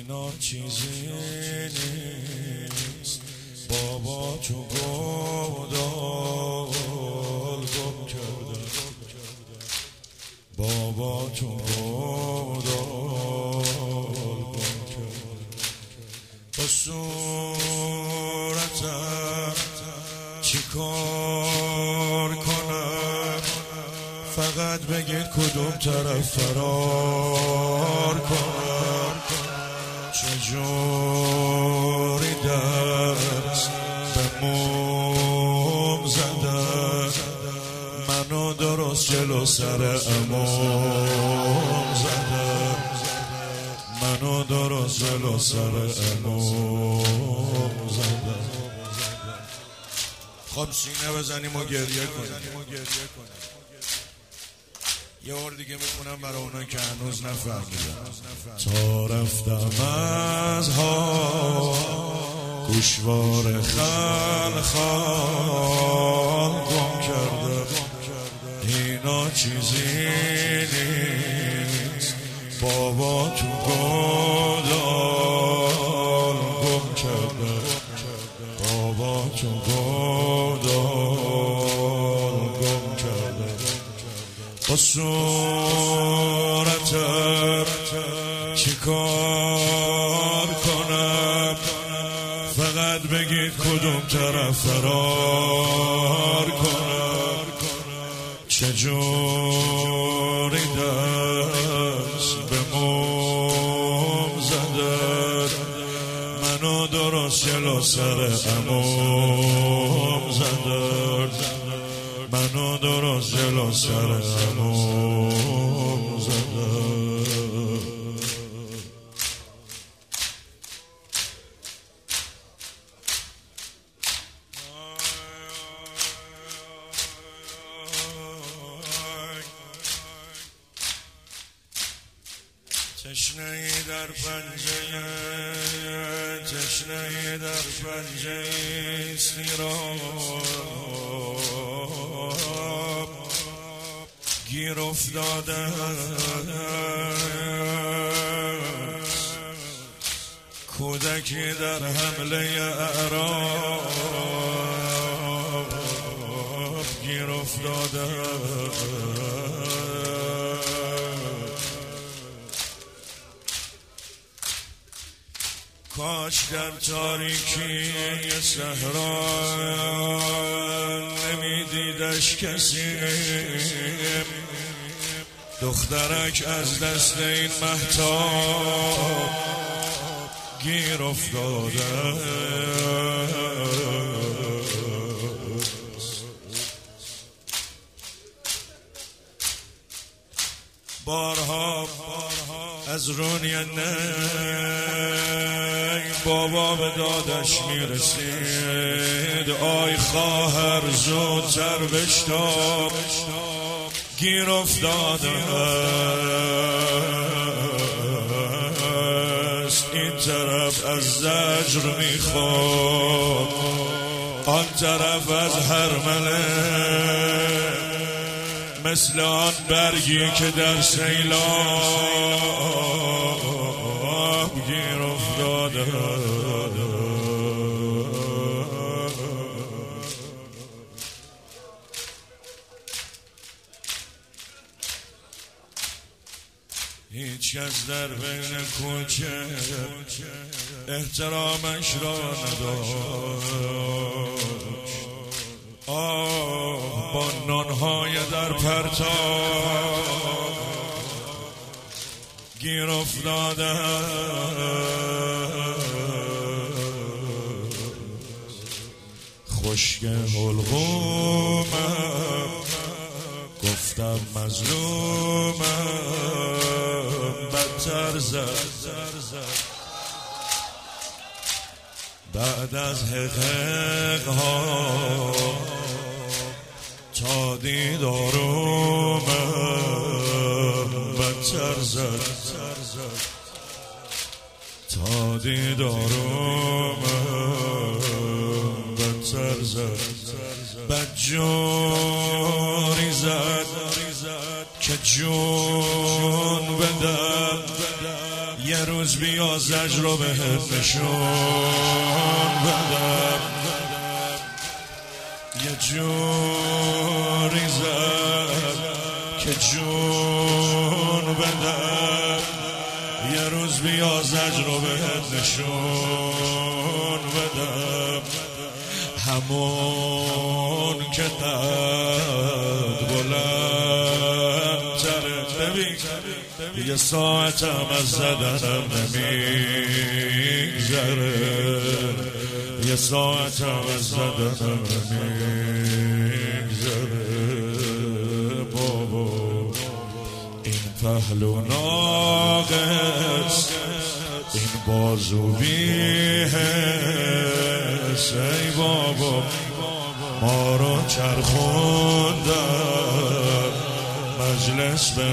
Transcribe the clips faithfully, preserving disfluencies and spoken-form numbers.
اینا چیزی نیست، بابا تو گودال گم کرده، بابا تو گودال گم کرده. با صورتم چی کار کنم؟ فقط بگید کدوم طرف فرار کنم. چجوری دست به موم زدن، منو درست جلو سر امام زدن، منو درست جلو سر امام زدن. خب سینه بزنیم و گریه کنیم. یه بار دیگه میکنم برای اونایی که هنوز نفهمیدن. تا رفتم از ها گوشوار خال خال گم کرده، اینا چیزی نیست، بابا تو گودال گم کرده، بابا تو گودال گم کرده. با صورتم چی کار کنم؟ فقط بگید کدوم طرف فرار کنم. چجوری دست به موم زدن، منو درست جلو سر امام زدن، منو درست جلو سر امام زدن. تشنه‌ای در پنجه، تشنه‌ای در پنجه سیراب گیر افتاده، کودکی در حمله اعراب گیر افتاده. کاش در تاریکی صحرا نمیدیدش کسی، دخترک از دست این مهتاب گیر افتاده. بارها از رونی نی بابا به دادش میرسید، آی خواهر زودتر بشتاب گیر افتاده است. این طرف از زجر میخواد، آن طرف از هرمله، مثل آن برگی که در سیلاب گیر افتاده. هیچ کس در بین کوچه احترامش را نداشت. آه با نانهای در پرتاب گیر افتاده. خشک حلقومم گفتم مظلومم، بدتر زد بعد از حقیق ها تا دیدارم بدتر زد، تا دیدارم بدتر زد. بدجوری زد که جون بدم، یه روز بیا زجر رو بهت نشون بدم، یه جوری زد که جون بدم. یه روز بیا زجر رو بهت نشون بدم، همون که قد بلند تره. ببین یه ساعتم از زدنم نمیگذره، یه ساعتم از زدنم نمیگذره. بابا این پهلو ناقص، این بازو بی‌حس، ای بابا ما رو چرخوندن مجلس به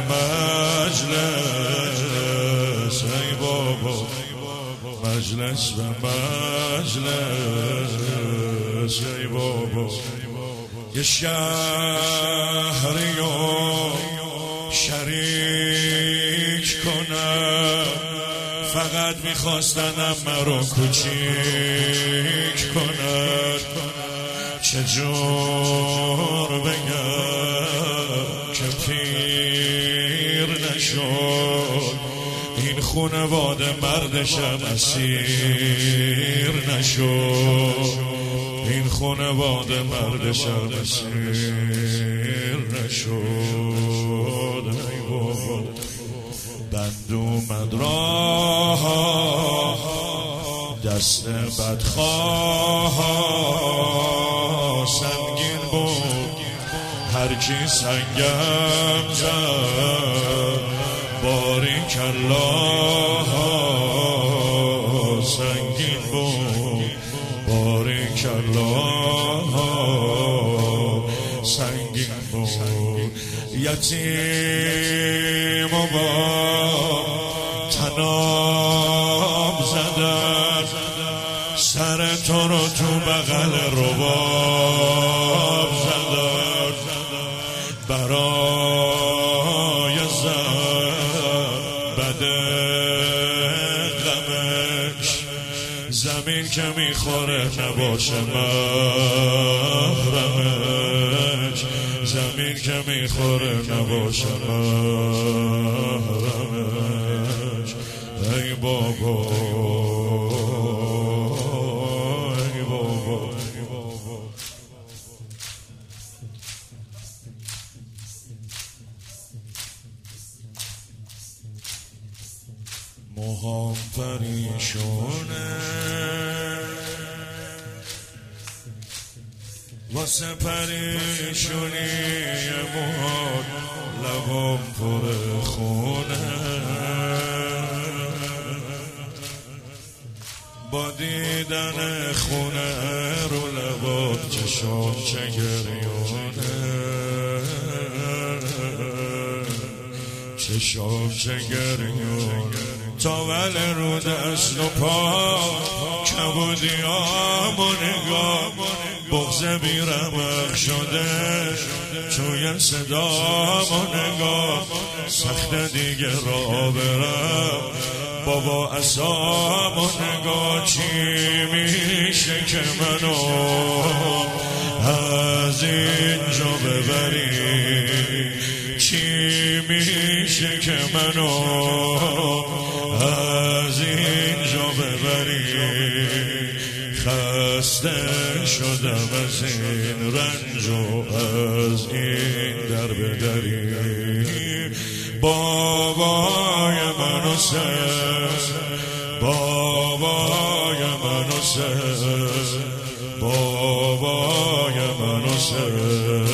مجلس، ای بابا مجلس به مجلس، ای بابا. یه شهری و شریک کنم، فقط میخواستنم مرا کوچیک کنن. چجور بگم که پیر نشد این خونواده، مردشم اسیر نشد این خونواده، مردشم اسیر نشد. ای بابا بند اومد راه، دست بدخواه سنگین بود، هرکی سنگم زد باریکالله. سنگین بود باریکالله، سنگین بود. یتیم و با تناب زدن، سر تو رو تو بغل رباب زدن. برای زن بده غمش، زمین که میخوره نباشه محرمش، زمین که میخوره نباشه محرمش. ای بابا ای بابا ای بابا. موهام پریشونه واسه پریشونی موهات، لبام پر خونه با دیدن خونه رو لبات. چشام چه گریونه، چشام چه گریونه. تاول رو دست و پا کبودیامو نگاه، بغض بیرمق شده توی صدامو نگاه. سخت دیگه را برم بابا عصامو نگاه. چی میشه که منو از اینجا ببری، چی میشه که منو از اینجا ببری. خسته شدم از این رنج و از این در بدری. بابای منو سر، بابای منو سر، بابای منو سر،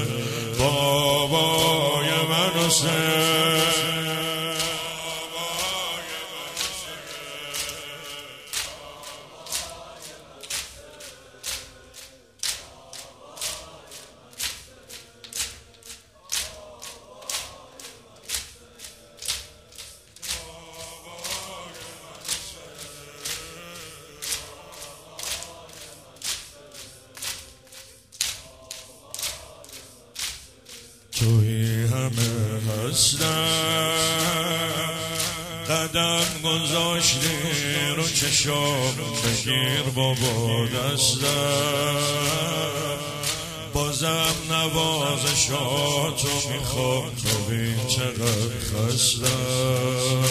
بابای منو سر. توی همه هستم، قدم گذاشتی رو چشم بگیر بابا دستم بازم نوازشاتو میخوام تو ببین چقدر خستم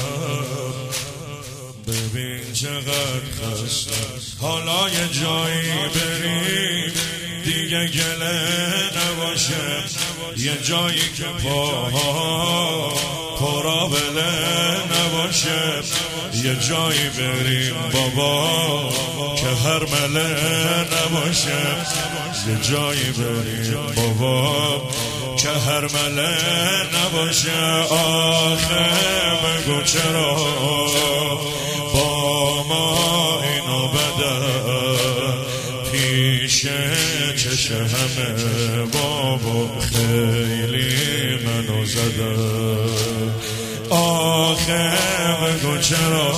ببین چقدر خستم حالا یه جایی بریم دیگه گله نباشه یه جایی که پاها پرابله نباشه یه جایی بریم بابا که هرمله نباشه یه جایی بریم بابا که هرمله نباشه آخه بگو چرا با ما اینو بدن پیش چش همه بابا خیلی منو زدن آخه بگو چرا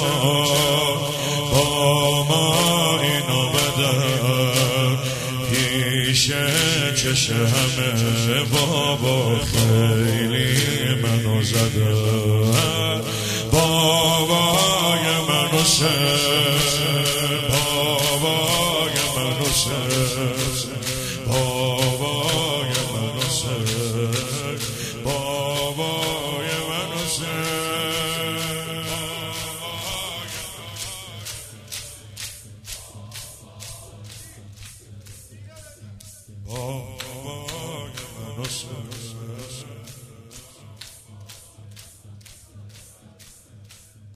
با ما اینو بدن پیش چش همه بابا خیلی منو زدن بابای منو سر